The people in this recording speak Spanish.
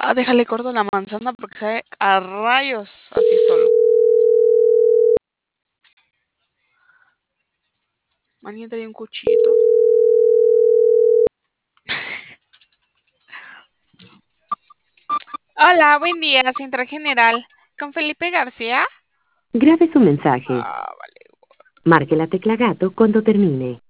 Déjale corto la manzana porque sabe a rayos así solo. ¿Alguien trae un cuchillito? Hola, buen día, Central General. ¿Con Felipe García? Grabe su mensaje. Ah, vale. Marque la tecla gato cuando termine.